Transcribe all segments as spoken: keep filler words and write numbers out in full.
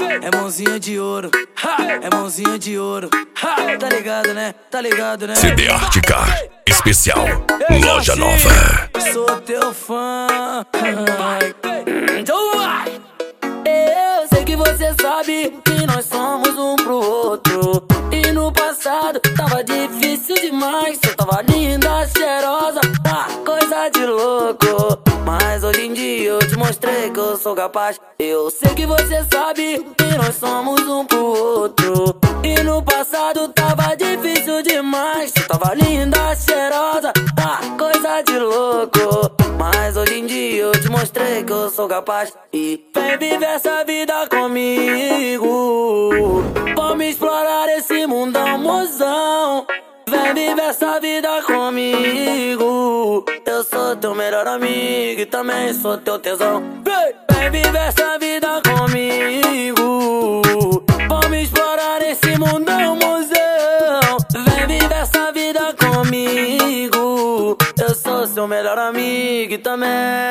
É mãozinha de ouro, é mãozinha de ouro. Tá ligado, né? Tá ligado, né? C D Artcar Especial Loja Nova. Sou teu fã. Então vai! Eu sei que você sabe que nós somos um pro outro. E no passado tava difícil demais. Você tava linda, cheirosa, ah, coisa de louco. Mas hoje em dia eu te mostrei que eu sou capaz. Eu sei que você sabe que nós somos um pro outro. E no passado tava difícil demais. Você tava linda, cheirosa, ah, coisa de louco. Mas hoje em dia eu te mostrei que eu sou capaz. E vem viver essa vida comigo. Vamos explorar esse mundão, mozão. Vem viver essa vida comigo. Eu sou teu melhor amigo e também sou teu tesão. Vem, vem viver essa vida comigo. Vamos explorar esse mundão, mozão. Vem viver essa vida comigo. Eu sou seu melhor amigo e também.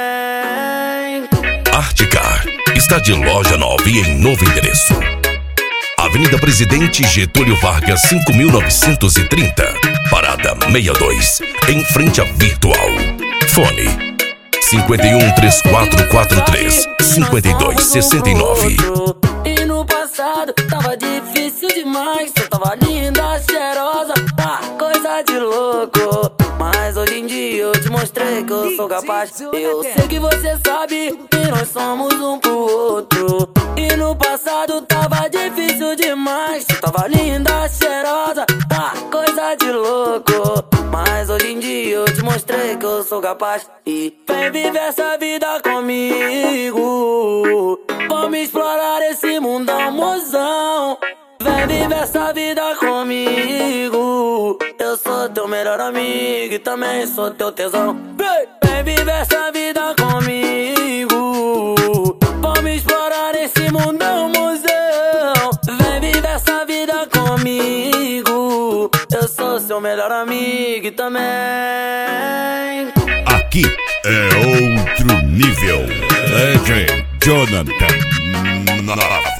Artcar está de loja nova e em novo endereço. Avenida Presidente Getúlio Vargas, cinco mil novecentos e trinta, Parada sessenta e dois, em frente à Virtual. Fone cinco um três quatro quatro três cinco dois seis nove. E no passado tava difícil demais. Você tava linda, cheirosa, ah, coisa de louco. Mas hoje em dia eu te mostrei que eu sou capaz. Eu sei que você sabe que nós somos um pro outro. E no passado tava difícil demais. Você tava linda, cheirosa, ah, coisa de louco. Mas hoje em dia eu te mostrei que eu sou capaz. E vem viver essa vida comigo. Vamos explorar esse mundão, mozão. Vem viver essa vida comigo. Eu sou teu melhor amigo e também sou teu tesão. Vem, vem viver essa vida comigo. Vamos explorar esse mundão, mozão. Vem viver essa vida comigo. Eu sou seu melhor amigo e também. Aqui é outro nível. Legend Jonathan Nova.